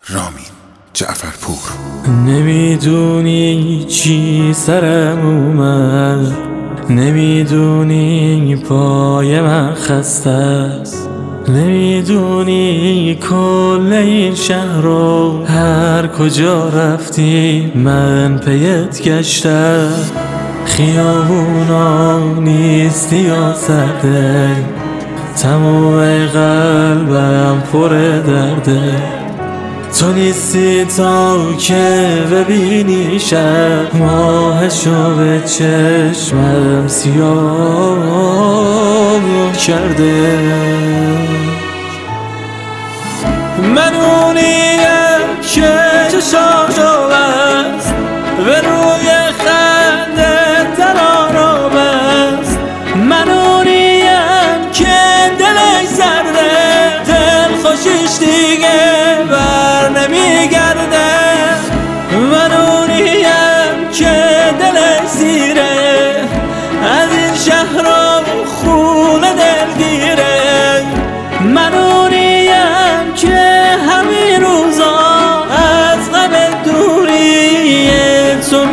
رامین جعفرپور. نمیدونی چی سرم اومد، نمیدونی پای من خسته است، نمیدونی کل این شهر رو هر کجا رفتی من پیت گشتم. خیابونا نیستی یا سرده، تموم قلبم پر درده. تو نیستی تا که ببینی شب ماهشو به چشمم سیاه کرده. من اونیم که چشاشو بست، به روی خنده در آرام است. من اونیم که دلش سرده، دل خوشش دیگه بر نمیگرده. من اونیم که دلش سیره، از این شهر و خونه دلگیره. من اونیم که همین روزا از غم دوری تو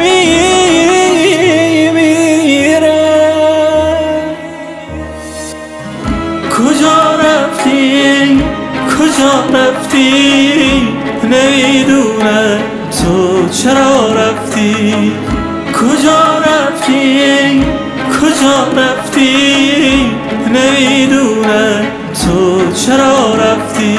میمیره. کجا رفتی؟ کجا رفتی؟ نمیدونم تو چرا رفتی. کجا رفتی؟ کجا رفتی؟ نمیدونم تو چرا رفتی.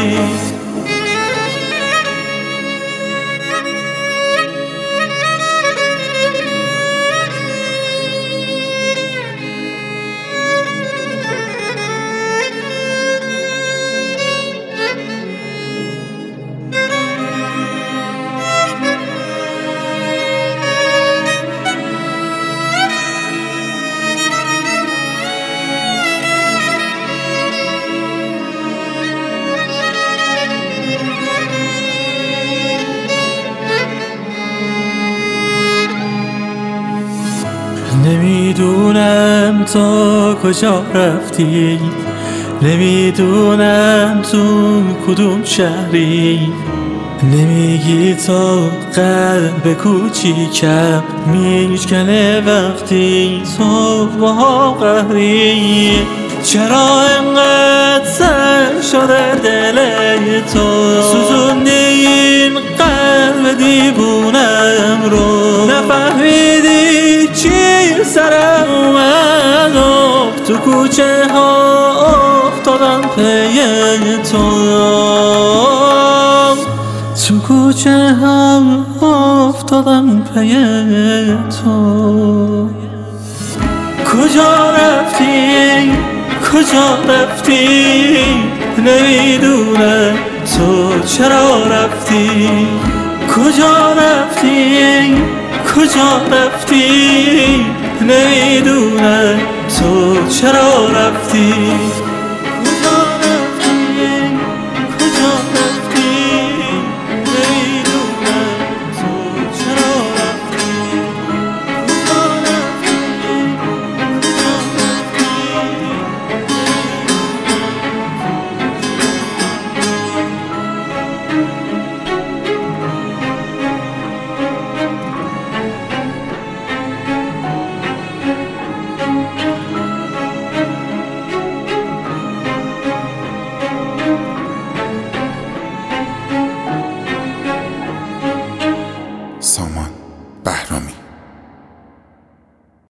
نمیدونم تا کجا رفتی، نمیدونم تو کدوم شهری. نمیگی تا قلب کوچیکم میشکنه وقتی تو با قهری. چرا انقدر سر شده دل تو، سوزونده این قلب دیوونم رو. نفهمیدی چی سرم اومد و تو کوچه ها افتادم پی تو. تو کوچه ها افتادم پی تو. کجا رفتی؟ کجا رفتی؟ نمیدونم تو چرا رفتی. کجا رفتی؟ کجا رفتی؟ نمیدونم تو چرا رفتی. کجا رفتی؟ کجا رفتی؟ نمیدونم تو چرا رفتی. کجا رفتی؟ سامان بهرامی.